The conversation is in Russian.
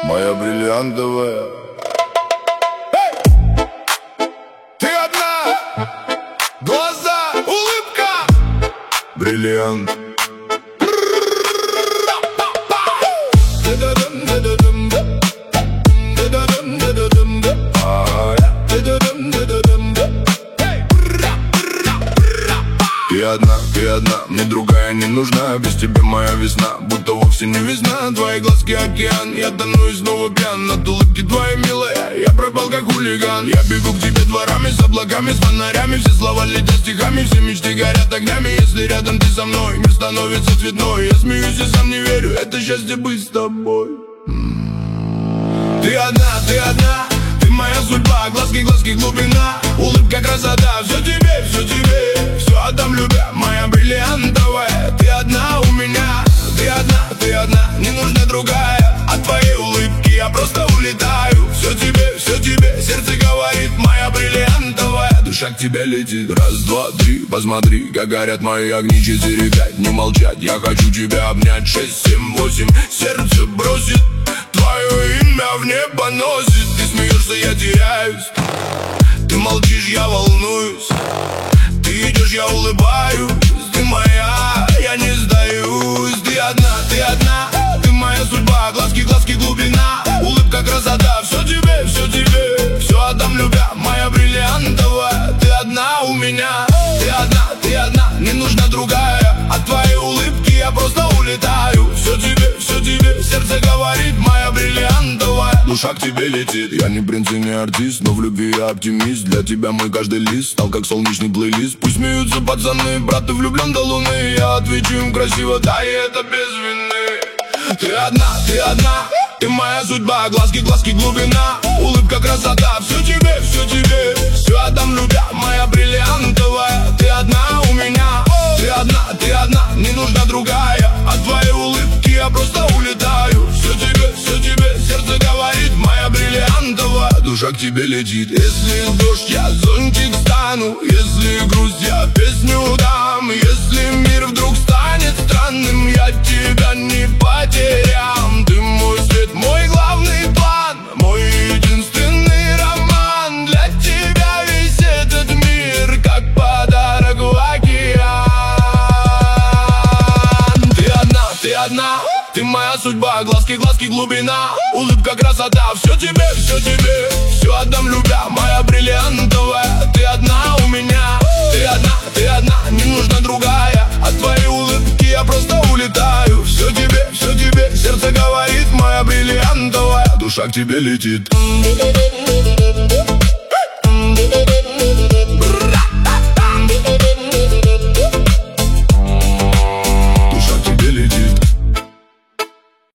моя бриллиантовая. Ты одна, глаза, улыбка, бриллиант. Ты одна, мне другая не нужна. Без тебя моя весна, будто вовсе не весна. Твои глазки океан, я тону и снова пьян. От улыбки твоей, милая, я пропал как хулиган. Я бегу к тебе дворами, с облаками, с фонарями. Все слова летят стихами, все мечты горят огнями. Если рядом ты со мной, мир становится цветной. Я смеюсь и сам не верю, это счастье быть с тобой. Ты одна, ты моя судьба. Глазки, глазки, глубина, улыбка, красота. Все тебе, все отдам, любя, моя бриллиантовая. Ты одна у меня, ты одна, не нужна другая. От твоей улыбки я просто улетаю. Все тебе, сердце говорит, моя бриллиантовая. Душа к тебе летит, раз, два, три, посмотри, как горят мои огни. 4, 5, не молчать, я хочу тебя обнять. 6, 7, 8, сердце бросит, твое имя в небо носит. Ты смеешься, я теряюсь, ты молчишь, я волнуюсь. Ты идешь, я улыбаюсь. Ты моя, я не сдаюсь. Ты одна, ты моя судьба. Глазки, глазки, глубина, улыбка, красота. Все тебе, все отдам, любя, моя бриллиантовая. Ты одна у меня, ты одна, не нужна другая. От твоей улыбки я просто улетаю. Все тебе, сердце говорит, моя бриллиантовая. Душа к тебе летит, я не принц и не артист, но в любви я оптимист. Для тебя мой каждый лист стал как солнечный плейлист. Пусть смеются пацаны, брат, ты влюблен до луны. Я отвечу им красиво, да, и это без вины. Ты одна, ты моя судьба. Глазки, глазки, глубина, улыбка, красота. Все тебе, все отдам, любя, моя бриллиантовая. Ты одна у меня, ты одна, не нужна другая. От твоей улыбки я просто улетаю. Все тебе, сердце говорит, моя бриллиантовая. Душа к тебе летит. Если дождь, я зонтик стану. Если грусть, я песню дам. Если мир вдруг станет странным, я тебя не потерям. Ты мой свет, мой главный план, мой единственный роман. Для тебя весь этот мир как подарок в океан. Ты одна, ты моя судьба. Глазки, глазки, глубина, улыбка, красота. Все тебе, все отдам, любя, моя бриллиантовая. Ты одна у меня, ты одна, не нужна другая. От твоей улыбки я просто улетаю. Все тебе, сердце говорит, моя бриллиантовая. Душа к тебе летит.